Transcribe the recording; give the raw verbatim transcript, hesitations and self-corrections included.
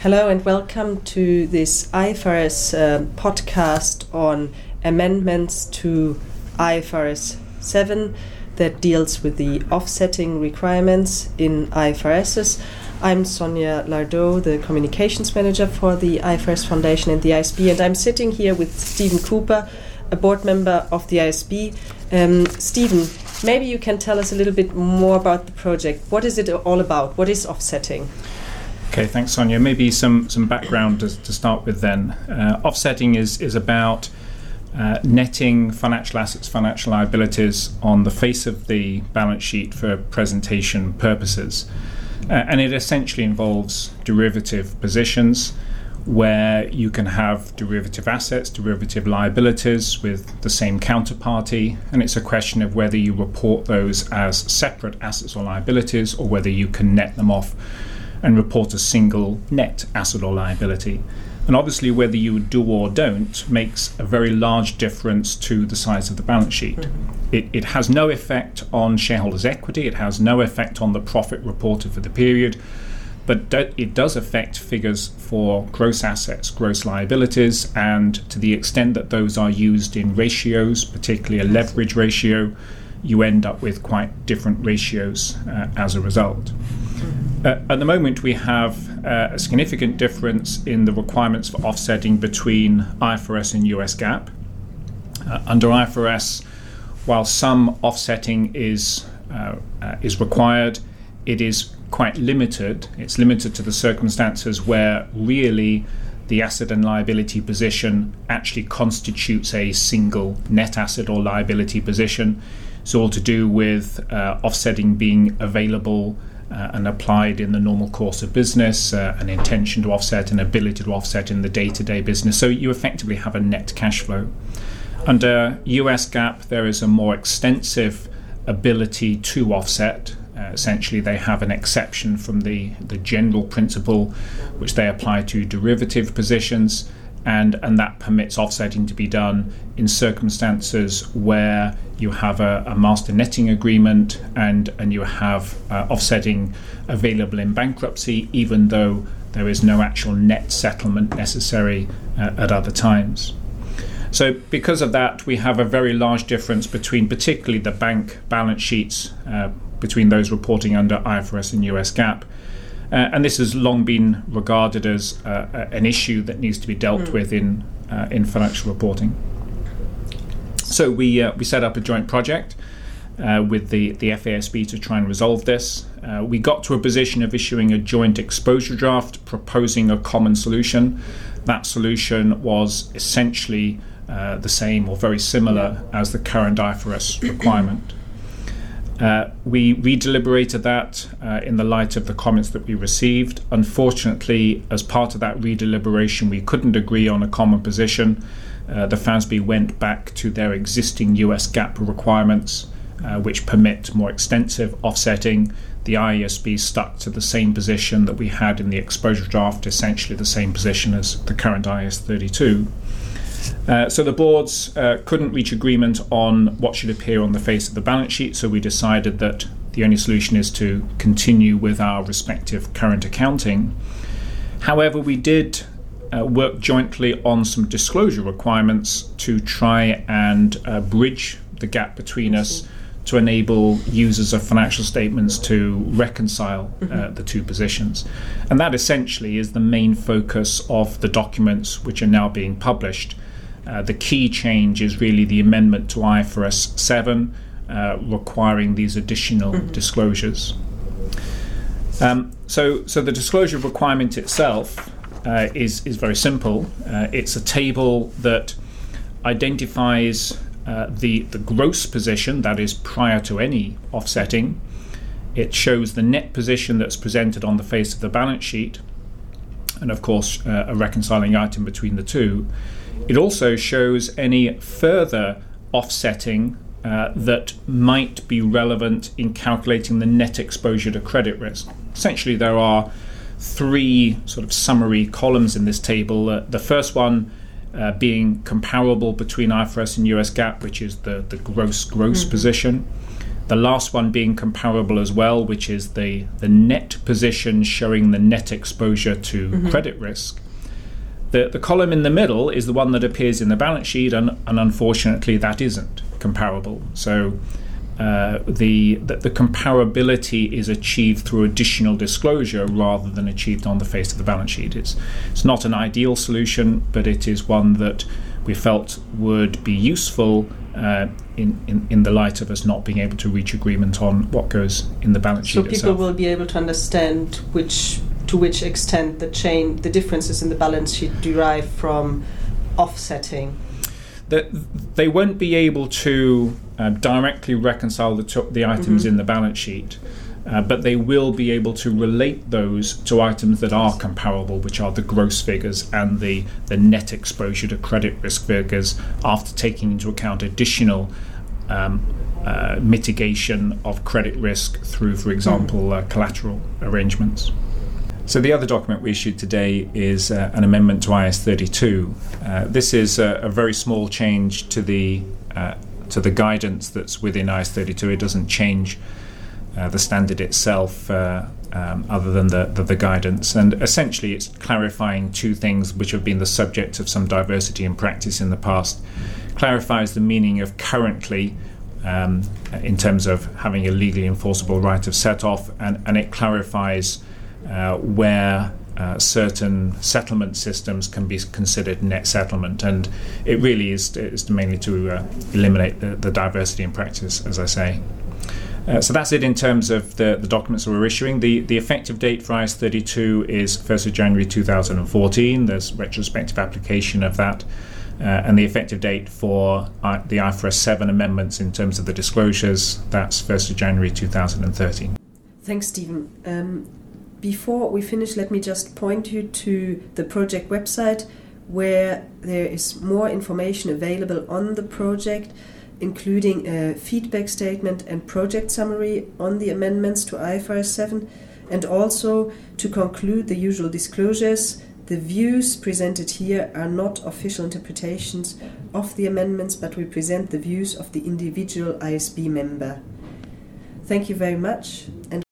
Hello and welcome to this I F R S uh, podcast on amendments to I F R S seven that deals with the offsetting requirements in I F R Ss. I'm Sonia Lardot, the Communications Manager for the I F R S Foundation and the I S B, and I'm sitting here with Stephen Cooper, a board member of the I S B. Um, Stephen, maybe you can tell us a little bit more about the project. What is it all about? What is offsetting? Okay, thanks, Sonia. Maybe some, some background to, to start with then. Uh, offsetting is, is about uh, netting financial assets, financial liabilities on the face of the balance sheet for presentation purposes. Uh, and it essentially involves derivative positions where you can have derivative assets, derivative liabilities with the same counterparty, and it's a question of whether you report those as separate assets or liabilities or whether you can net them off and report a single net asset or liability. And obviously whether you do or don't makes a very large difference to the size of the balance sheet. Mm-hmm. It, it has no effect on shareholders' equity, it has no effect on the profit reported for the period, but do, it does affect figures for gross assets, gross liabilities, and to the extent that those are used in ratios, particularly a leverage ratio, you end up with quite different ratios uh, as a result. Uh, at the moment, we have uh, a significant difference in the requirements for offsetting between I F R S and U S GAAP. Uh, under I F R S, while some offsetting is uh, uh, is required, it is quite limited. It's limited to the circumstances where really the asset and liability position actually constitutes a single net asset or liability position. It's all to do with uh, offsetting being available Uh, and applied in the normal course of business, uh, an intention to offset, an ability to offset in the day-to-day business. So you effectively have a net cash flow. Under U S GAAP, there is a more extensive ability to offset. Uh, essentially, they have an exception from the, the general principle which they apply to derivative positions, and, and that permits offsetting to be done in circumstances where you have a, a master netting agreement and, and you have uh, offsetting available in bankruptcy, even though there is no actual net settlement necessary uh, at other times. So because of that, we have a very large difference between particularly the bank balance sheets, uh, between those reporting under I F R S and U S GAAP. Uh, and this has long been regarded as uh, an issue that needs to be dealt mm. with in uh, in financial reporting. So we uh, we set up a joint project uh, with the, the F A S B to try and resolve this. Uh, we got to a position of issuing a joint exposure draft proposing a common solution. That solution was essentially uh, the same or very similar as the current I F R S requirement. Uh, we re-deliberated that uh, in the light of the comments that we received. Unfortunately, as part of that re-deliberation, we couldn't agree on a common position. Uh, the F A S B went back to their existing U S GAAP requirements, uh, which permit more extensive offsetting. The I A S B stuck to the same position that we had in the exposure draft, essentially the same position as the current I A S thirty-two. Uh, so the boards uh, couldn't reach agreement on what should appear on the face of the balance sheet, so we decided that the only solution is to continue with our respective current accounting. However, we did uh, work jointly on some disclosure requirements to try and uh, bridge the gap between us to enable users of financial statements to reconcile uh, the two positions. And that essentially is the main focus of the documents which are now being published. Uh, the key change is really the amendment to I F R S seven, uh, requiring these additional mm-hmm. disclosures. Um, so, so the disclosure requirement itself uh, is is very simple. Uh, it's a table that identifies uh, the the gross position, that is prior to any offsetting. It shows the net position that's presented on the face of the balance sheet, and of course uh, a reconciling item between the two. It also shows any further offsetting uh, that might be relevant in calculating the net exposure to credit risk. Essentially, there are three sort of summary columns in this table. Uh, the first one uh, being comparable between I F R S and U S GAAP, which is the, the gross gross mm-hmm. position. The last one being comparable as well, which is the, the net position showing the net exposure to mm-hmm. credit risk. The, the column in the middle is the one that appears in the balance sheet, and, and unfortunately that isn't comparable. So uh, the, the the comparability is achieved through additional disclosure rather than achieved on the face of the balance sheet. It's, it's not an ideal solution, but it is one that we felt would be useful uh, in, in, in the light of us not being able to reach agreement on what goes in the balance sheet itself. So itself. people will be able to understand which to which extent the chain, the differences in the balance sheet derive from offsetting. The, they won't be able to uh, directly reconcile the, to- the items mm-hmm. in the balance sheet, uh, but they will be able to relate those to items that are comparable, which are the gross figures and the, the net exposure to credit risk figures after taking into account additional um, uh, mitigation of credit risk through, for example, mm-hmm. uh, collateral arrangements. So the other document we issued today is uh, an amendment to I S thirty-two. Uh, this is a, a very small change to the uh, to the guidance that's within I S thirty-two. It doesn't change uh, the standard itself, uh, um, other than the, the the guidance. And essentially, it's clarifying two things which have been the subject of some diversity in practice in the past. Clarifies the meaning of currently, um, in terms of having a legally enforceable right of set-off, and, and it clarifies Uh, where uh, certain settlement systems can be considered net settlement, and it really is, is mainly to uh, eliminate the, the diversity in practice, as I say. Uh, so that's it in terms of the, the documents that we're issuing. The, the effective date for I S thirty-two is first of January two thousand fourteen. There's retrospective application of that. Uh, and the effective date for I, the I F R S seven amendments in terms of the disclosures, that's first of January two thousand thirteen. Thanks, Stephen. Um, Before we finish, let me just point you to the project website, where there is more information available on the project, including a feedback statement and project summary on the amendments to I F R S seven, and also, to conclude the usual disclosures, the views presented here are not official interpretations of the amendments, but we present the views of the individual I S B member. Thank you very much, and